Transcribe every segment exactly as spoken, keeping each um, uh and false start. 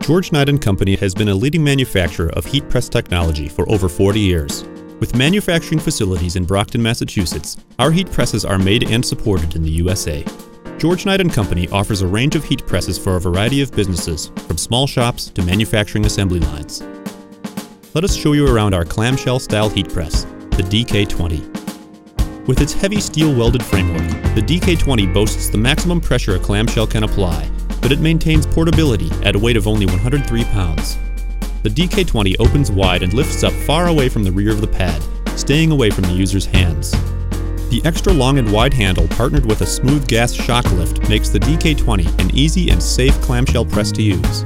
George Knight and Company has been a leading manufacturer of heat press technology for over forty years. With manufacturing facilities in Brockton, Massachusetts, our heat presses are made and supported in the U S A. George Knight and Company offers a range of heat presses for a variety of businesses, from small shops to manufacturing assembly lines. Let us show you around our clamshell-style heat press, the D K twenty. With its heavy steel welded framework, the D K twenty boasts the maximum pressure a clamshell can apply, but it maintains portability at a weight of only one hundred three pounds. The D K twenty opens wide and lifts up far away from the rear of the pad, staying away from the user's hands. The extra long and wide handle partnered with a smooth gas shock lift makes the D K twenty an easy and safe clamshell press to use.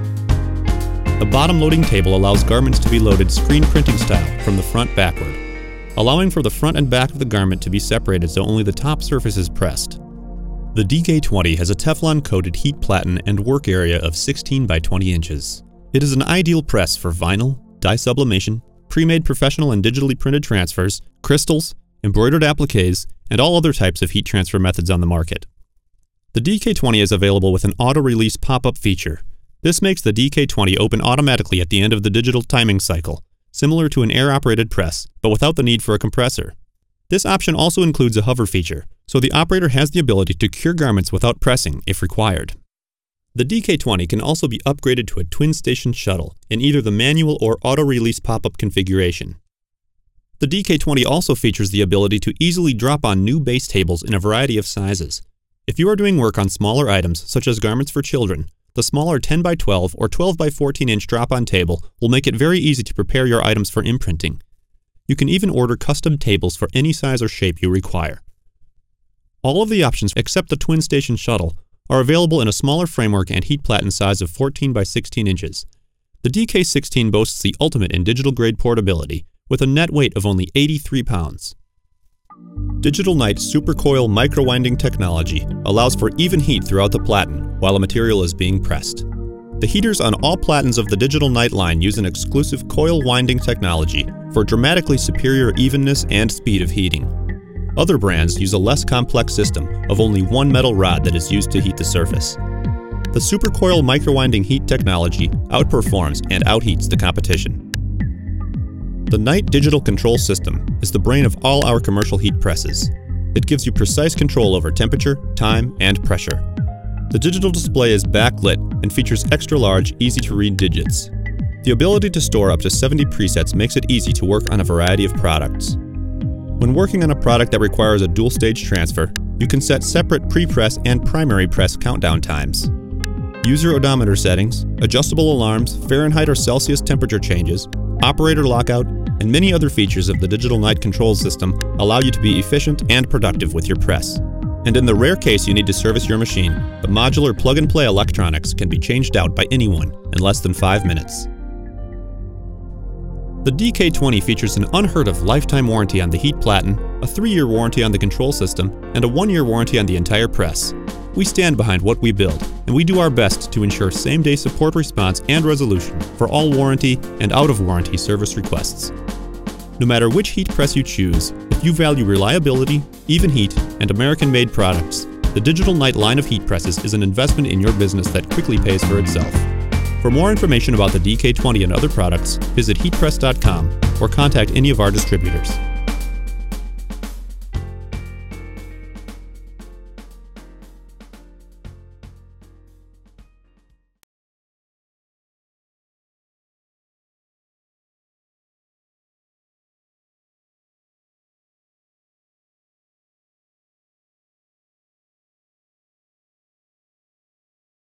The bottom loading table allows garments to be loaded screen printing style from the front backward, allowing for the front and back of the garment to be separated so only the top surface is pressed. The D K twenty has a Teflon-coated heat platen and work area of sixteen by twenty inches. It is an ideal press for vinyl, dye sublimation, pre-made professional and digitally printed transfers, crystals, embroidered appliques, and all other types of heat transfer methods on the market. The D K twenty is available with an auto-release pop-up feature. This makes the D K twenty open automatically at the end of the digital timing cycle, similar to an air-operated press, but without the need for a compressor. This option also includes a hover feature, so the operator has the ability to cure garments without pressing if required. The D K twenty can also be upgraded to a twin-station shuttle in either the manual or auto-release pop-up configuration. The D K twenty also features the ability to easily drop on new base tables in a variety of sizes. If you are doing work on smaller items, such as garments for children, the smaller ten by twelve or twelve by fourteen inch drop-on table will make it very easy to prepare your items for imprinting. You can even order custom tables for any size or shape you require. All of the options except the twin-station shuttle are available in a smaller framework and heat platen size of fourteen by sixteen inches. The D K sixteen boasts the ultimate in digital-grade portability, with a net weight of only eighty-three pounds. Digital Knight Supercoil micro-winding technology allows for even heat throughout the platen while a material is being pressed. The heaters on all platens of the Digital Knight line use an exclusive coil winding technology for dramatically superior evenness and speed of heating. Other brands use a less complex system of only one metal rod that is used to heat the surface. The Supercoil micro-winding heat technology outperforms and outheats the competition. The Knight Digital Control System is the brain of all our commercial heat presses. It gives you precise control over temperature, time, and pressure. The digital display is backlit and features extra-large, easy-to-read digits. The ability to store up to seventy presets makes it easy to work on a variety of products. When working on a product that requires a dual-stage transfer, you can set separate pre-press and primary press countdown times. User odometer settings, adjustable alarms, Fahrenheit or Celsius temperature changes, operator lockout, and many other features of the Digital Knight control system allow you to be efficient and productive with your press. And in the rare case you need to service your machine, the modular plug-and-play electronics can be changed out by anyone in less than five minutes. The D K twenty features an unheard-of lifetime warranty on the heat platen, a three-year warranty on the control system, and a one-year warranty on the entire press. We stand behind what we build, and we do our best to ensure same-day support response and resolution for all warranty and out-of-warranty service requests. No matter which heat press you choose, if you value reliability, even heat, and American-made products, the Digital Knight line of heat presses is an investment in your business that quickly pays for itself. For more information about the D K twenty and other products, visit heat press dot com or contact any of our distributors.